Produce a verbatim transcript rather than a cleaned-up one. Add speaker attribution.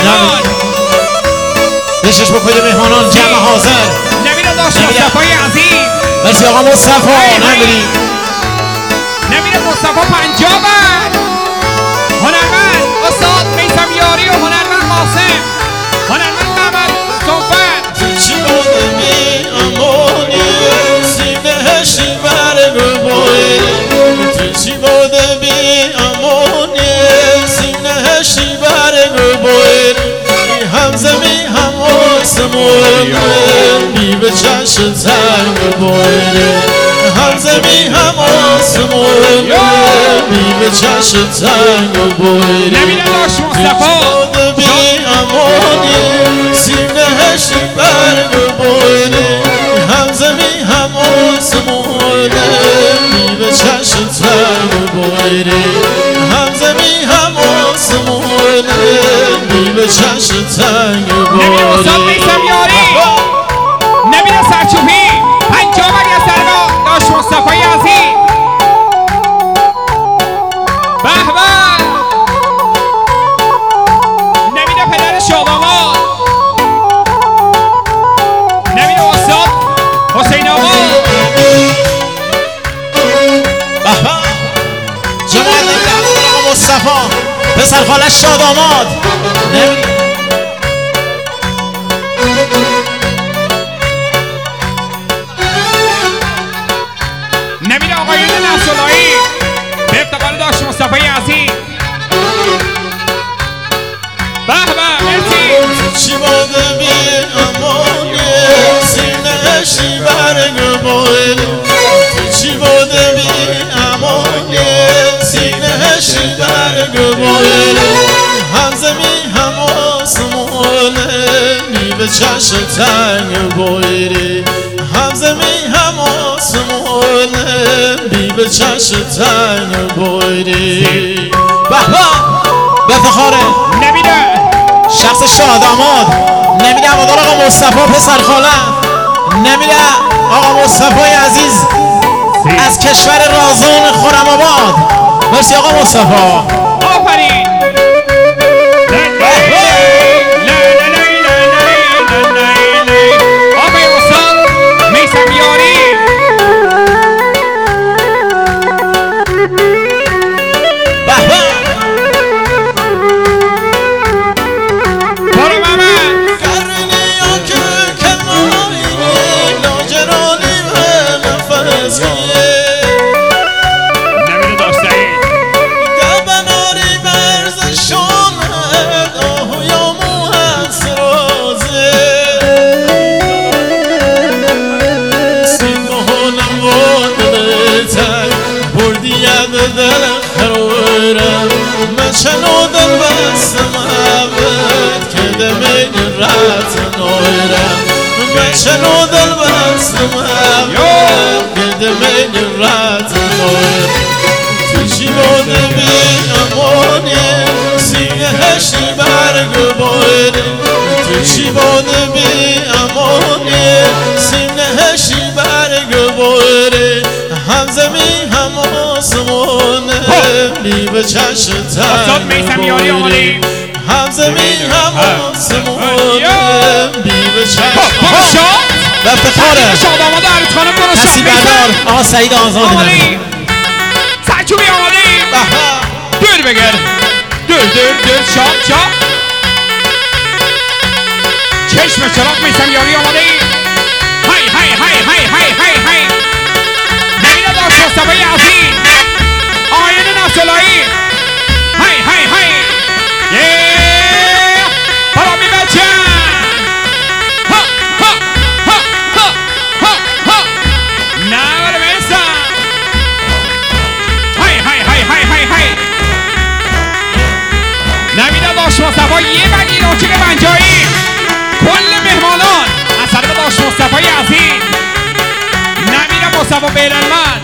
Speaker 1: مهمانان
Speaker 2: بشش بکنید مهمانان جمع حاضر.
Speaker 1: نمیره داشت مصطفی عزیز.
Speaker 2: مرسی آقا مصطفی. نمیری
Speaker 1: نمیره مصطفی پنجابن. هنرمند استاد میثم یاری و هنرمند قاسم. هنرمند محمد صنفت.
Speaker 2: چی بوده می امانی سینهشی برگو باید. چی بوده می امانی سینهشی برگو باید. هم زمین هم آسمون بی به چشم تنگ باید. هم زمین هم آسمون بی به چشم تنگ باید.
Speaker 1: نمیره داشت مصطفی
Speaker 2: بی امانی سینهش برگ باید. هم زمین هم آسمون بی به چشم تنگ باید. هم زمین هم آسمون بی به چشم تنگ باید.
Speaker 1: نمیره استاد میثم یاری. نمیره سرچوبی پنجابن یا سرگاه داشت مصطفی عزیز. به به. نمیره پدر شاداماد. نمیره استاد حسین آقا.
Speaker 2: به به. جماعت نمیره آقا مصطفی پسر خالش شاداماد. نمیره
Speaker 1: نمیره آقایون نصراللهی به افتقار داشت مصطفی عزیز. به به مرسی.
Speaker 2: چی بوده بی امانی سینهشی برگ باید. چی بوده بی امانی سینهشی برگ باید. هم زمین هم آسمون بی به چشم تنگ باید. هم زمین هم آسمون بی به چشم تنگ باید. به به افتخاره
Speaker 1: نمیره
Speaker 2: شخص شاداماد. نمیده مدار آقا مصطفی پسر خالم. نمیده آقا مصطفی عزیز از کشور رازون خرم آباد. مرسی آقا مصطفی.
Speaker 1: آفرین. آفرین استاد میثم یاری.
Speaker 2: به به.
Speaker 1: برو محمد.
Speaker 2: قرنیا که کمایی لاجرانی و نفسیه.
Speaker 1: نمیره داشت سعید.
Speaker 2: گبناری برز شامد آهو یا موهد سرازه. سین بحالم و دلتک بردی ید دل خرورم. من چنو دل بستم عبد که دمین رت نایرم. من چنو دل بستم عبد که دمین رت نایرم. تو چی بوده بی امانی سینهشی برگ باید. تو چی بوده بی امانی سینهشی برگ باید. هم زمین هم آسمون بی به چشم
Speaker 1: استاد میثم یاری
Speaker 2: تنگ
Speaker 1: آماده.
Speaker 2: باید. هم زمین هم آسمون بی به چشم.
Speaker 1: برو شاد.
Speaker 2: به افتخاره
Speaker 1: شاداماد عروس خانم. برو شاد
Speaker 2: کسی بردار
Speaker 1: میثم.
Speaker 2: آقا سعید آزاد.
Speaker 1: آماده. سرچوبی آماده. دور بگرد. دور دور دور شاد شاد. چشم چراغ میثم یاری آماده. های های های های های های های. نمیره داشت مصطفی عزیز. آقایون نصراللهی. های های های. یه برامی بچه. ها ها ها ها ها ها. نه بره میثم. های های های های های های. نمیده داشت مصطفی یه بگی نوچه پنجایی. کل مهمانان از طرف داشت مصطفی عزیز. نمیده مصطفی بیرنمند.